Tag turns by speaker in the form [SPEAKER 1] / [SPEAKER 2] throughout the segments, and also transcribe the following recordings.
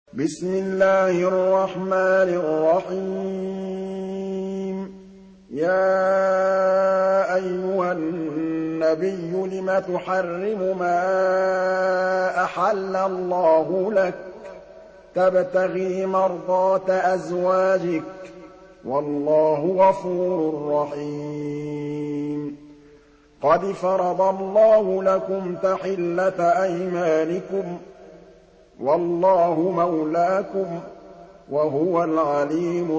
[SPEAKER 1] بسم الله الرحمن الرحيم يا أيها النبي لم تحرم ما أحل الله لك تبتغي مرضات أزواجك والله غفور رحيم قد فرض الله لكم تحلة أيمانكم والله مولاكم وهو العليم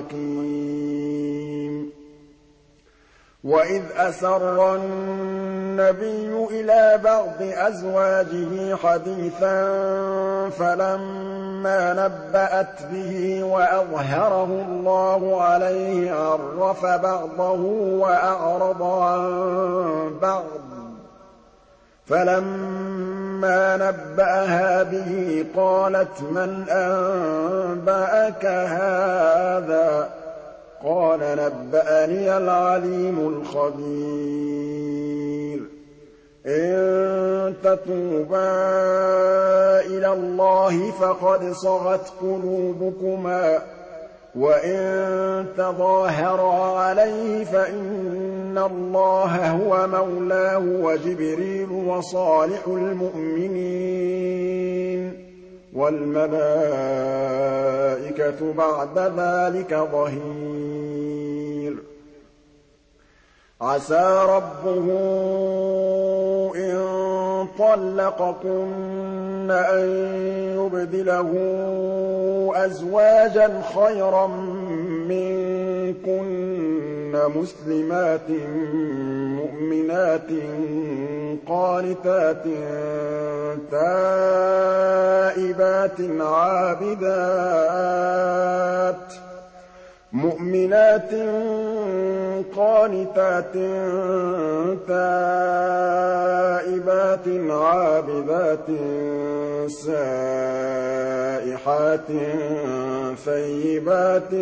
[SPEAKER 1] الحكيم وإذ أسر النبي إلى بعض أزواجه حديثا فلما نبأت به وأظهره الله عليه عرف بعضه وأعرض عن بعض فلما نبأها به قالت من أنبأك هذا قال نبأني العليم الخبير إن تتوبا إلى الله فقد صغت قلوبكما وإن تظاهرا عليه فإن الله هو مولاه وجبريل وصالح المؤمنين والملائكة بعد ذلك ظهير عسى ربه إن طلقكن أن يبدله أزواجا خيرا منكن مسلمات مؤمنات قانتات تائبات عابدات مؤمنات قانتات تائبات عابدات سائحات ثيبات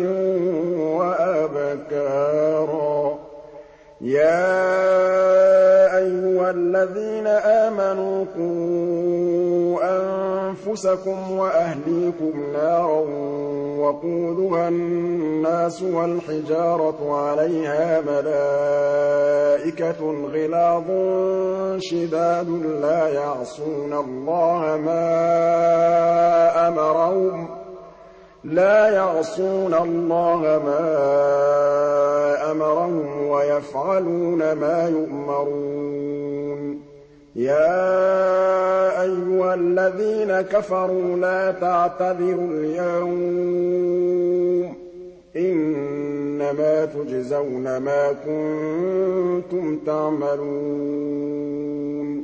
[SPEAKER 1] وأبكارا يا أيها الذين آمنوا قوا أنفسكم وأهليكم نارا وقودها الناس والحجارة عليها ملائكة غلاظ شداد لا يعصون الله ما أمرهم ويفعلون ما يؤمرون يا أيها الذين كفروا لا تعتذروا اليوم إنما تجزون ما كنتم تعملون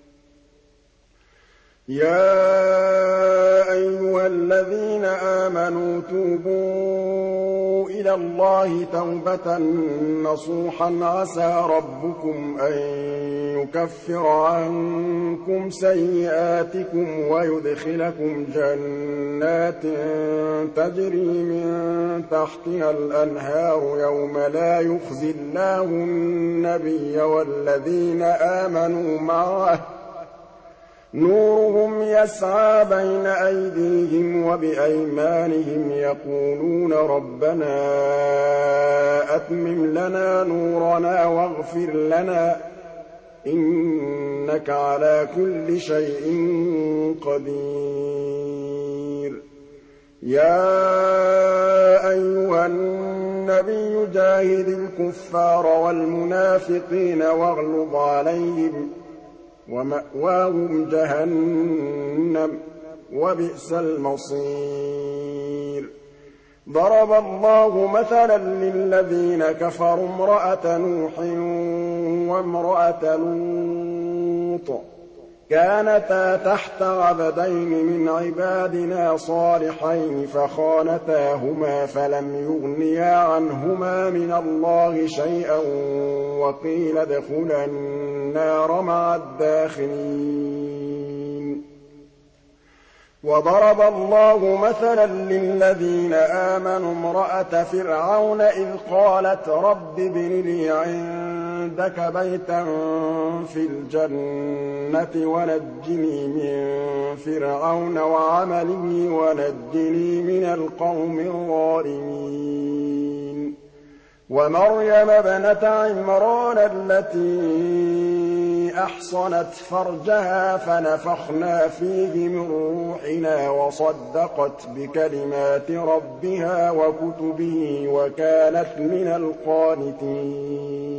[SPEAKER 1] يا أيها الذين آمنوا توبوا إلى الله توبة نصوحا عسى ربكم أن يكفر عنكم سيئاتكم ويدخلكم جنات تجري من تحتها الأنهار يوم لا يخزي الله النبي والذين آمنوا معه نورهم يسعى بين أيديهم وبأيمانهم يقولون ربنا أتمم لنا نورنا واغفر لنا إنك على كل شيء قدير يا أيها النبي جاهد الكفار والمنافقين واغلظ عليهم ومأواهم جهنم وبئس المصير ضرب الله مثلا للذين كفروا امرأة نوح وامرأة لوط كانتا تحت عبدين من عبادنا صالحين فخانتاهما فلم يغنيا عنهما من الله شيئا وقيل ادخلا النار مع الداخلين وضرب الله مثلا للذين آمنوا امرأة فرعون إذ قالت رب ابن لي عندك عِندَكَ بَيْتًا فِي الْجَنَّةِ وَنَجِّنِي مِن فِرْعَوْنَ وَعَمَلِهِ وَنَجِّنِي مِنَ الْقَوْمِ الظَّالِمِينَ وَمَرْيَمَ ابْنَتَ عِمْرَانَ الَّتِي أَحْصَنَتْ فَرْجَهَا فَنَفَخْنَا فِيهِ مِن رُّوحِنَا وَصَدَّقَتْ بِكَلِمَاتِ رَبِّهَا وَكُتُبِهِ وَكَانَتْ مِنَ الْقَانِتِينَ